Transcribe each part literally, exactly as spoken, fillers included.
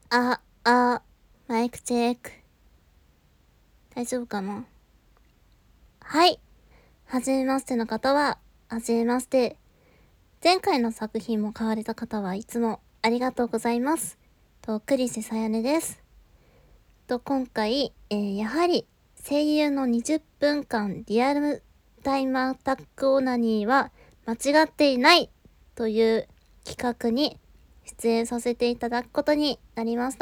あ、あ、マイクチェック。大丈夫かな？はい。はじめましての方は、はじめまして。前回の作品も買われた方はいつもありがとうございます。と、クリセさやねです。と、今回、えー、やはり声優のにじゅっぷんかんリアルタイムアタックオナニーは間違っていないという企画に出演させていただくことになりました。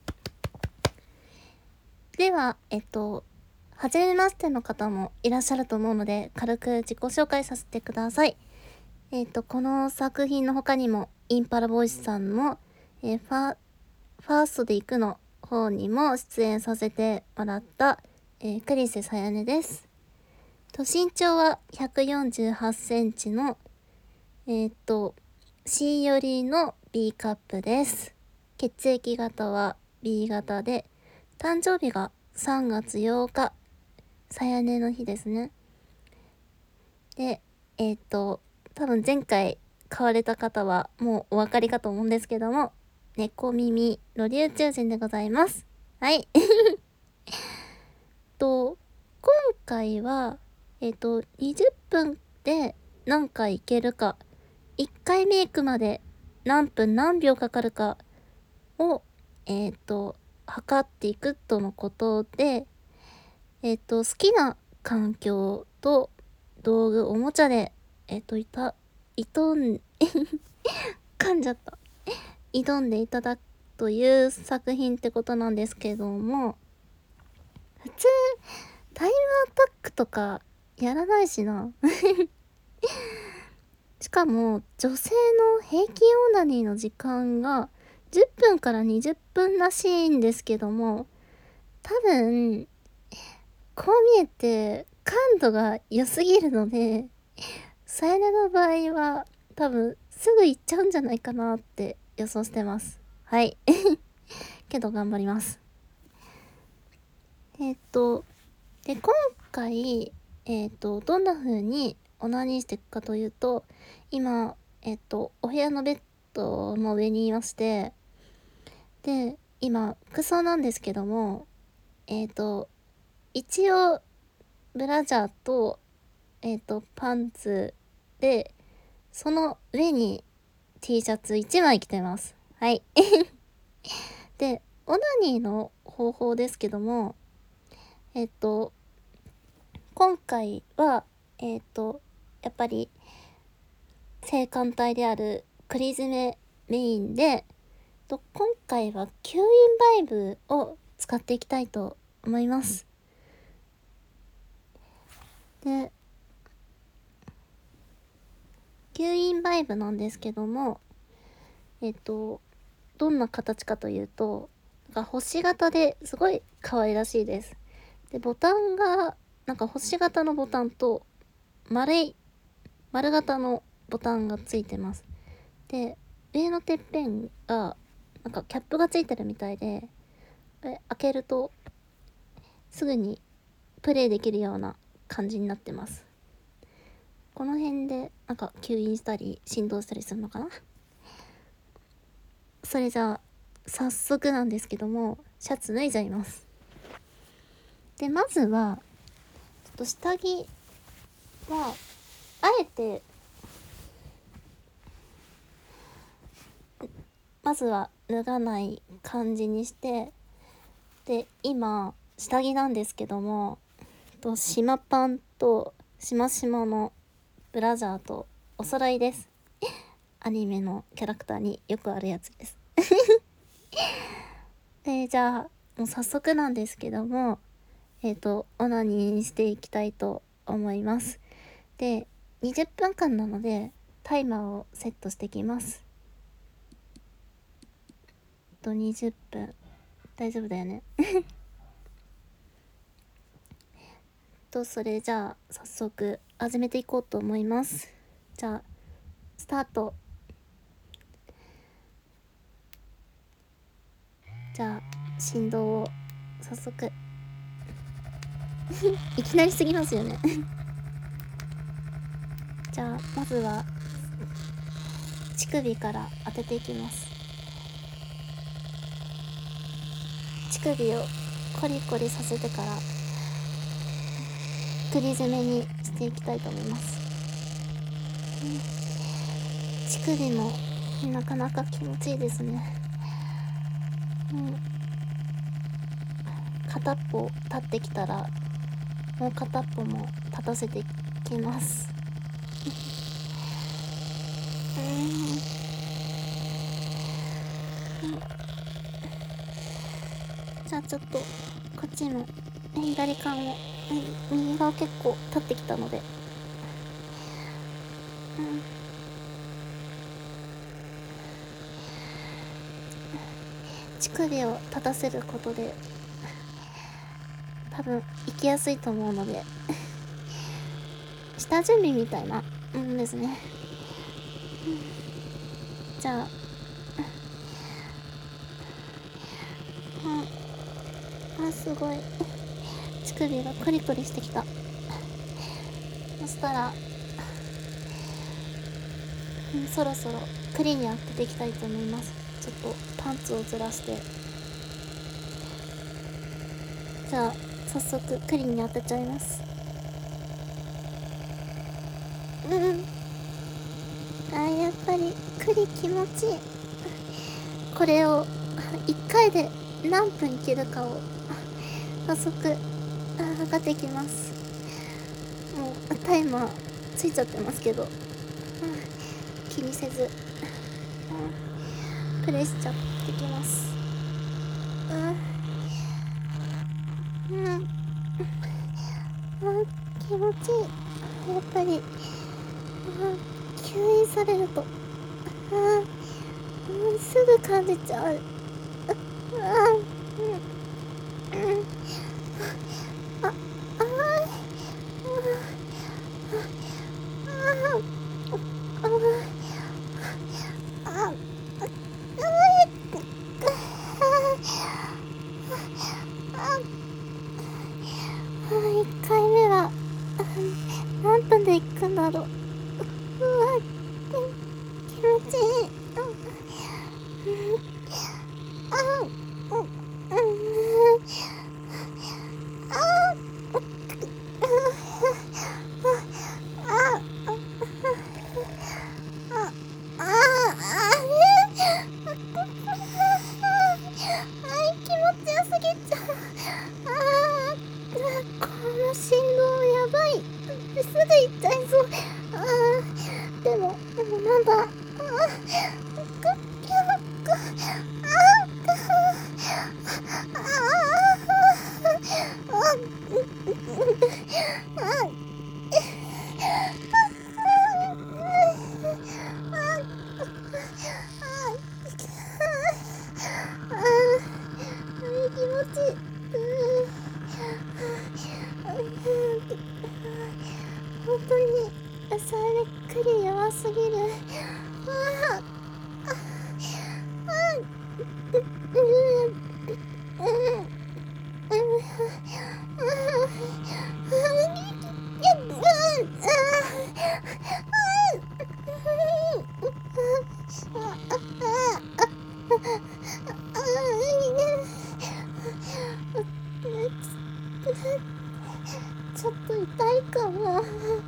では、えっと、はじめましての方もいらっしゃると思うので、軽く自己紹介させてください。えっと、この作品の他にも、インパラボイスさんの、えーファ、ファーストで行くの方にも出演させてもらった、えー、クリセさやねです。と、身長はひゃくよんじゅうはちセンチの、えっと、C よりの B カップです。血液型は B 型で、誕生日がさんがつようか、さやねの日ですね。で、えっと、多分前回買われた方はもうお分かりかと思うんですけども、猫耳ロリ宇宙人でございます。はい。と、今回は、えっと、にじゅっぷんで何回いけるか、いっかいメイクまで何分何秒かかるかを、えっと、測っていくとのことで、えっと、好きな環境と道具、おもちゃで、えっと、いた、いとん、噛んじゃった。挑んでいただくという作品ってことなんですけども、普通、タイムアタックとかやらないしな。しかも、女性の平均オナニーの時間がじゅっぷんからにじゅっぷんらしいんですけども、多分、こう見えて感度が良すぎるので、さやねの場合は多分すぐ行っちゃうんじゃないかなって予想してます。はい。けど頑張ります。えっと、で、今回、えっと、どんな風にオナニーしていくかというと、今、えっと、お部屋のベッドの上にいまして、で、今、服装なんですけども、えっと、一応、ブラジャーと、えっと、パンツで、その上に T シャツいちまい着てます。はい。で、オナニーの方法ですけども、えっと、今回は、えっと、やっぱり、性感帯であるクリ詰めメインで、と今回は吸引バイブを使っていきたいと思います。で、吸引バイブなんですけども、えっと、どんな形かというと、なんか星型ですごい可愛らしいです。で、ボタンが、なんか星型のボタンと丸い、丸型のボタンがついてます。で、上のてっぺんが、なんかキャップがついてるみたいで、開けるとすぐにプレイできるような感じになってます。この辺でなんか吸引したり振動したりするのかな。それじゃあ早速なんですけども、シャツ脱いじゃいます。で、まずはちょっと下着はあえてまずは脱がない感じにして、で今下着なんですけども、と島パンとしましまのブラジャーとお揃いです。アニメのキャラクターによくあるやつです。で、じゃあもう早速なんですけども、えっとオナニーしていきたいと思います。で、にじゅっぷんかんなのでタイマーをセットしてきます。とにじゅっぷん大丈夫だよね。とそれじゃあ早速始めていこうと思います。じゃあスタート。じゃあ振動を早速いきなりすぎますよね。じゃあまずは乳首から当てていきます。 乳首をコリコリさせてから栗詰めにしていきたいと思います。乳首もなかなか気持ちいいですね。うん、片っぽ立ってきたらもう片っぽも立たせていきます。うん、うん、じゃあちょっとこっちも左側も右側結構立ってきたので、うん、乳首を立たせることで多分行きやすいと思うので下準備みたいなもんですね。うん、じゃあ、うん、あ、すごい乳首がコリコリしてきた。そしたら、うん、そろそろ栗に当てていきたいと思います。ちょっとパンツをずらして、じゃあ早速栗に当てちゃいます。うん、あ、やっぱり栗気持ちいい。これをいっかいで何分いけるかを早速測っていきます。もうタイマーついちゃってますけど、うん、気にせず、うん、プレスちゃってきます。うん、うん、あ、気持ちいい。やっぱり、あ、吸引されると、あ、うん、すぐ感じちゃう。あ、うん、うん、あ、あ、あ、あ、あ、あ、いっかいめは何分で行くんだろう。うわ、気持ちいい。あ、うん、うん、あ、あ、あ、あ、あ、気持ちよすぎちゃう。あー、この振動やばい。すぐ行っちゃいそう。あー、でもでもなんだ。あー、くっ、くっ、あー、くっ、あー、あー、あー、気持ちいい。本当にそれくり弱すぎる。ああ、あ、う、う、う、ちょっと痛いかも。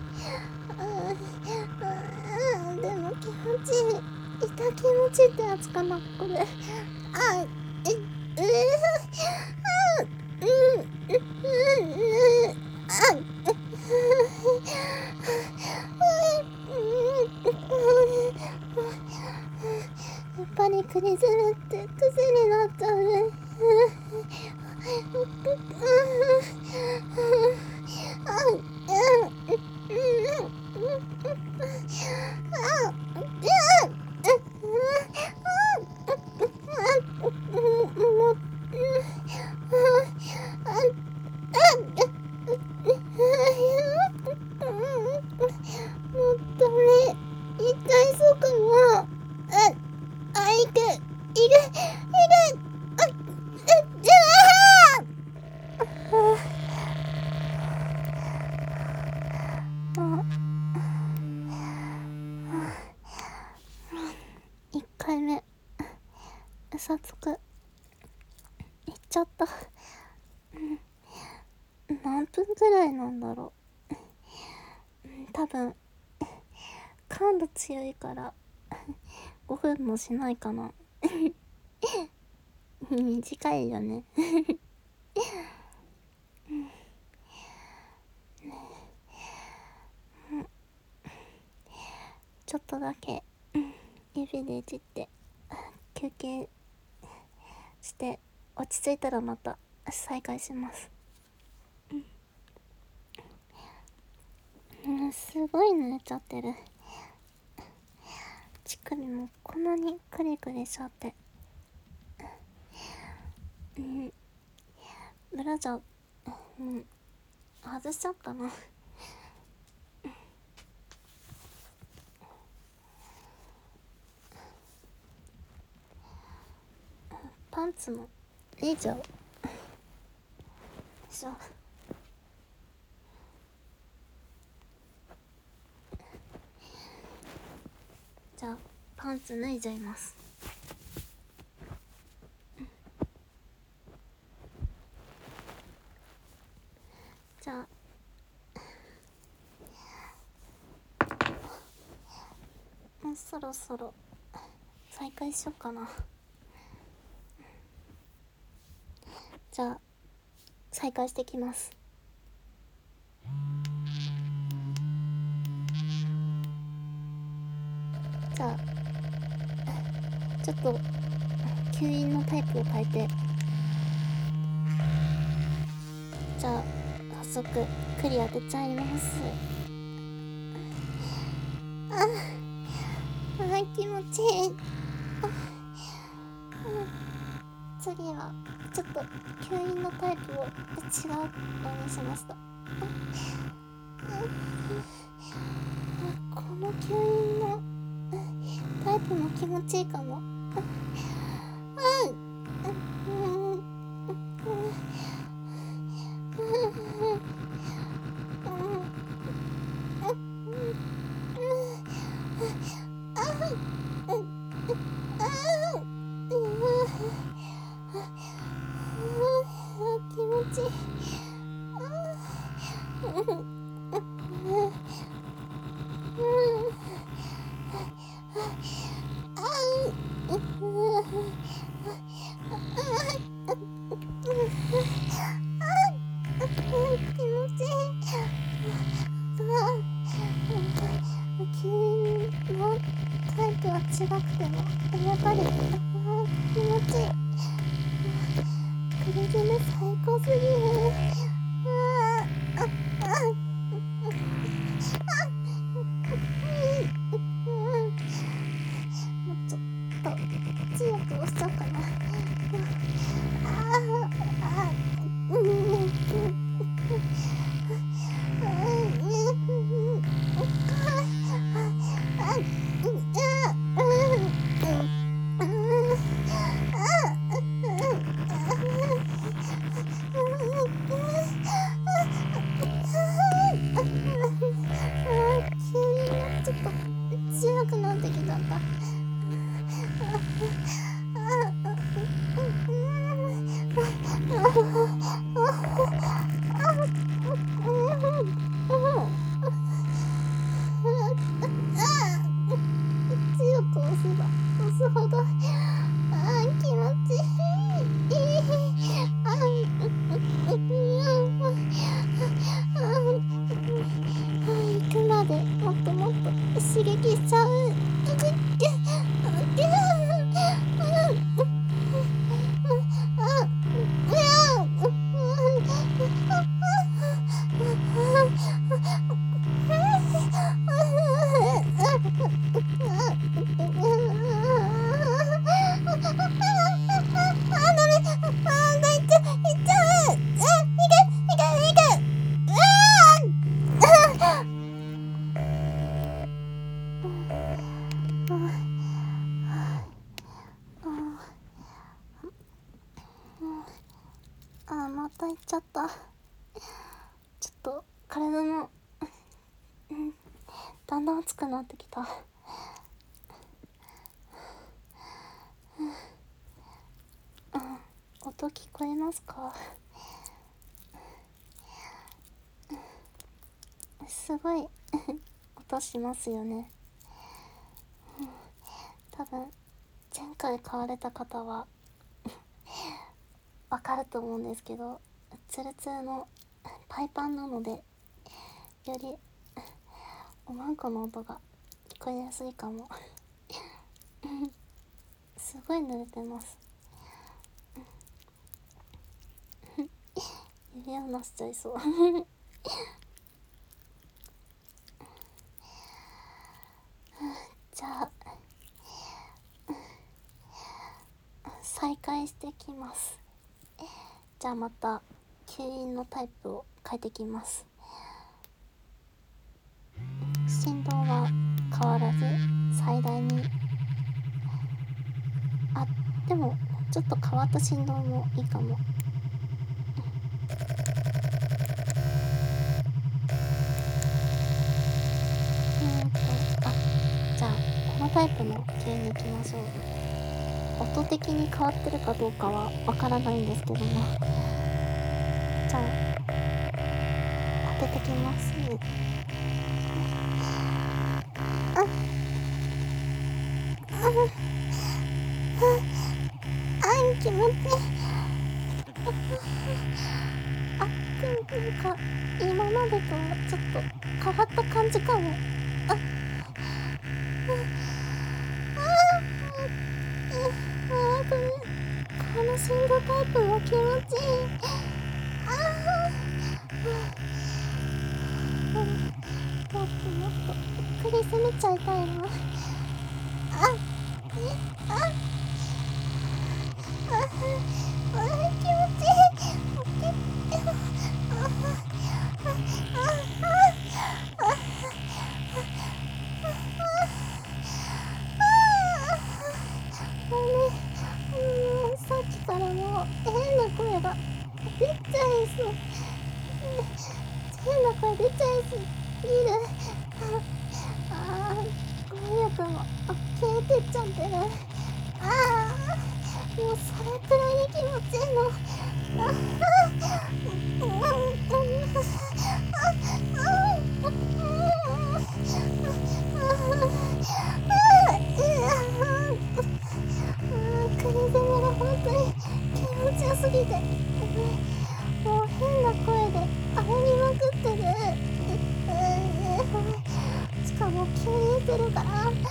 うん、でも気持ちいい。痛気持ちいいってやつかな、これ。あ、え、えー、うん、うん、うん、あ、やっぱりクリズムって癖になっちゃうね。もうダメ。痛いそうかも。あ、あ、いく、いく、いく、あ、う、うわー。あ、いっかいめ、早速いっちゃった。何分くらいなんだろう。多分感度強いからごふんもしないかな。短いよね。ちょっとだけ指でいじって休憩して落ち着いたらまた再開します。うん、すごい濡れちゃってる。乳首もこんなにクリクリしちゃって、うん、ブラジャー、うん、外しちゃったな。パンツもいいじゃん。よいしょ。じゃあパンツ脱いじゃいます。じゃあもうそろそろ再開しようかな。じゃあ再開してきます。じゃあちょっと吸引のタイプを変えて、じゃあ早速クリ当てちゃいます。ああ、気持ちいい。次はちょっと吸引のタイプを違うのにしました。この吸引のタイプも気持ちいいかも。気持ちいい。吸引のタイプは違くてもやっぱり気持ちいい。クリズム最高すぎる。もうちょっと強く押しちゃおうかな。ちょっと強くなってきちゃった。強く押せば押すほどあー気持ちいい。あ行くまでもっともっと刺激しちゃう。あーまた行っちゃった。ちょっと体も、うん、だんだん熱くなってきた。うん、落音聞こえますか？すごい音しますよね。多分前回買われた方はわかると思うんですけど、ツルツルのパイパンなので、よりおまんこの音が聞こえやすいかもすごい濡れてます指をなしちゃいそうじゃあ再開してきます。じゃあまた吸引のタイプを変えてきます。振動は変わらず最大に、あ、でもちょっと変わった振動もいいかも。うんとあじゃあこのタイプの吸引に行きましょう。音的に変わってるかどうかはわからないんですけども、じゃあ当ててきます。あああ気持ちいい。あなんか今までとちょっと変わった感じかも。あこの振動タイプも気持ちいい。ああもっともっとゆっくり攻めちゃいたいな。あえああああ気持ちいい。さっきからもう変な声が出ちゃいそう変な声出ちゃいすぎる。ああ語力も消えてっちゃってる。ああもうそれくらいに気持ちいいの。ああうんうん首攻めが本当に気持ちよすぎて、もう変な声であおりまくってる。しかも吸引してるから、ああ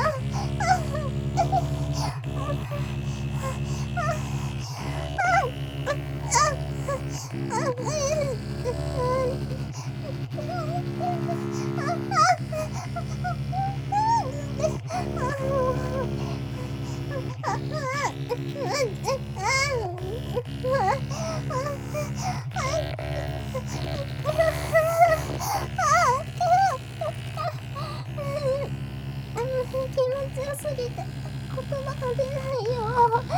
気持ちよすぎて言葉が出ないよ。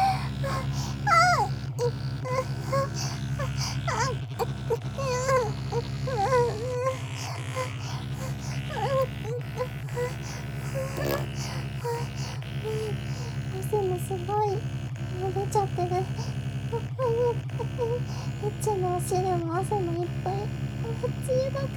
汗もすごい出ちゃってる。エッチもお尻も汗もいっぱい。梅雨だく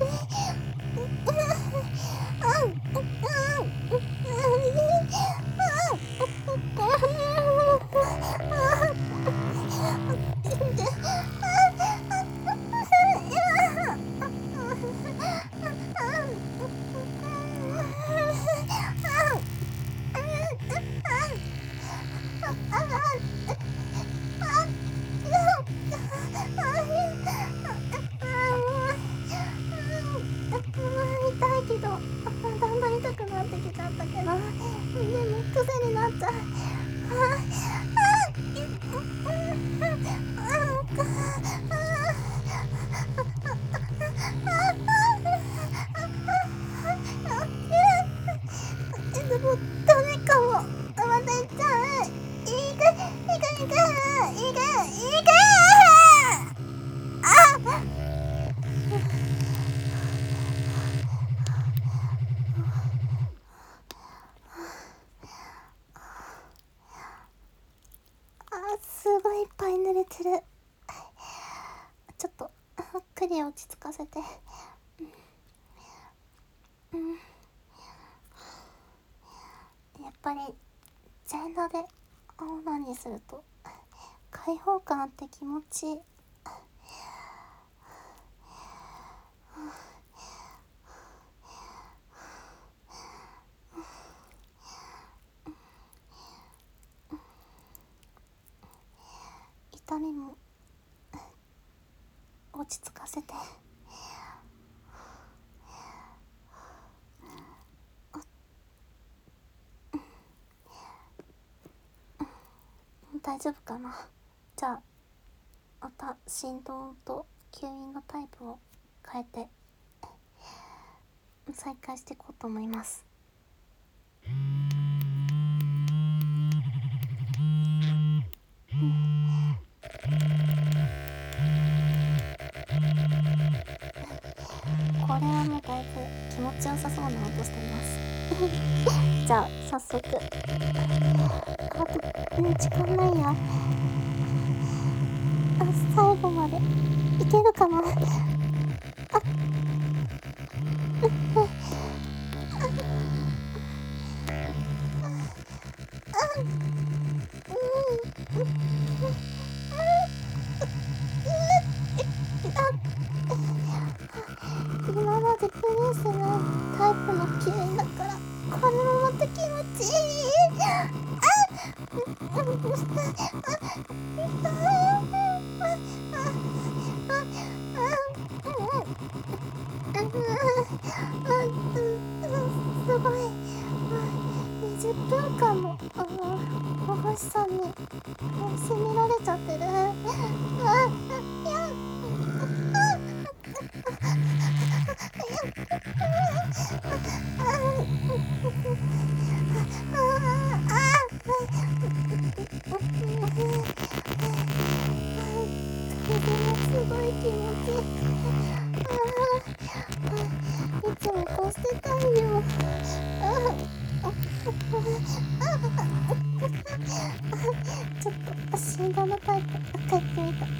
痛いけどだんだんごいいっぱい濡れてる。ちょっとクリ落ち着かせて。うん、うん、やっぱり全裸でオナニーすると開放感あって気持ちいい。痛みも落ち着かせて。大丈夫かな。じゃあまた振動と吸引のタイプを変えて再開していこうと思います。うん、これはもうだいぶ気持ちよさそうな音していますじゃあ早速、あと、うん、時間ないや。あ、最後までいけるかな。あ、今までプリンスのタイプの吸引だからこれもまた気持ちいい。すごい。にじゅっぷんかんも保護士さんに責められちゃってる。あ、いや、すごい気持ちいい。いつもこうしてたいよ。ちょっと振動のタイプ変えてみた。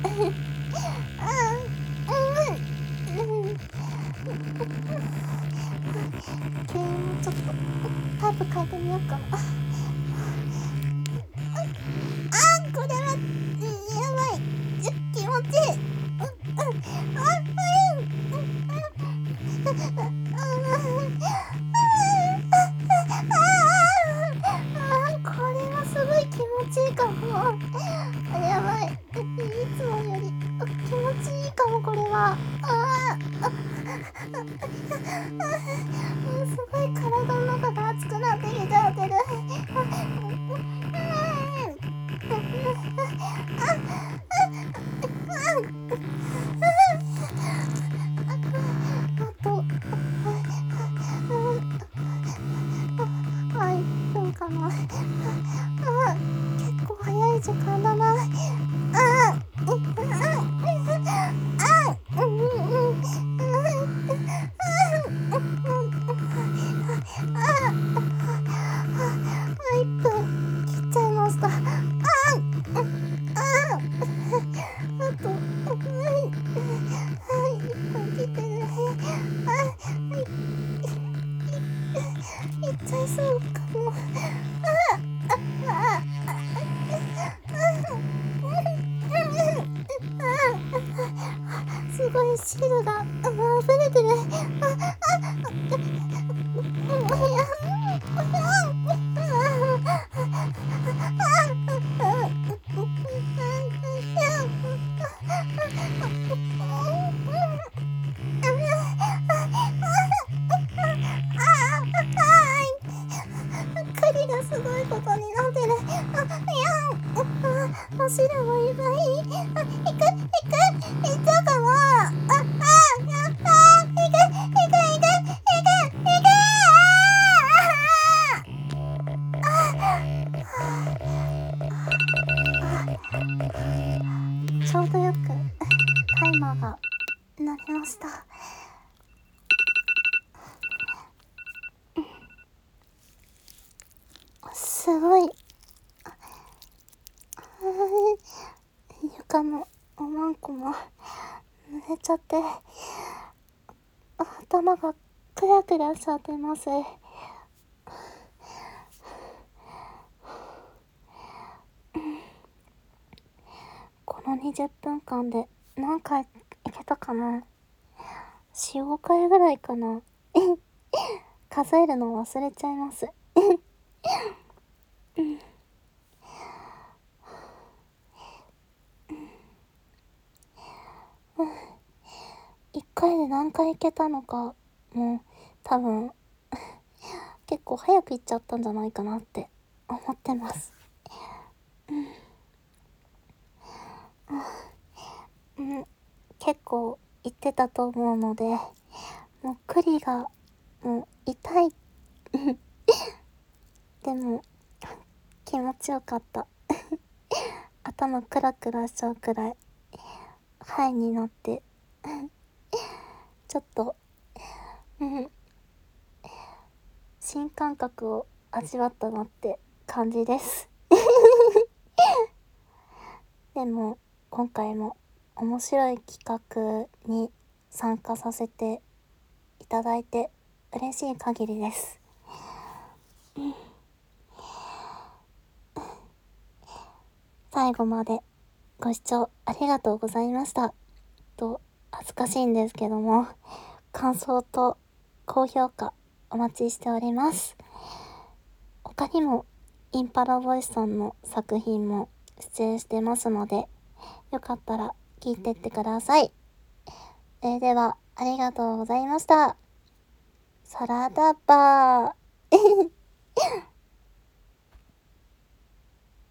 吸引もちょっとタイプ変えてみようかな。あ、これはやばい。気持ちいい。これはすごい気持ちいいかも。やばい。いつもより気持ちいいかもこれは。ああ、すごい体の中が熱くなってきちゃってる。あとあ、いっぷんかな。あ、結構早い時間だな。あ、あ、いっぷん切っちゃいました。あ、あ、あと、はい、いっぷん切ってる。あ、はい、いっちゃいそうかも。すごい汁が溢れてる。狩りがすごいことになってる。あ、いや、お汁もいっぱい。あ、行く行く行っちゃうかも。あ、あ、やったー。行く行く行く行く。ちょうどよくタイマーが鳴りました。すごい。 かもおまんこも濡れちゃって、頭がクラクラしちゃってます。このにじゅっぷんかんで何回いけたかな。よん、ごかいぐらいかな。数えるの忘れちゃいます。いっかいで何回いけたのか、もう多分結構早く行っちゃったんじゃないかなって思ってます。うん、うん、結構行ってたと思うので、もう栗がもう痛い。でも気持ちよかった。頭クラクラしちゃうくらいハイになってちょっと、うん、新感覚を味わったなって感じです。でも今回も面白い企画に参加させていただいて嬉しい限りです。最後までご視聴ありがとうございました。と恥ずかしいんですけども、感想と高評価お待ちしております。他にもインパラボイスさんの作品も出演してますので、よかったら聞いてってください。それではありがとうございました。サラダバー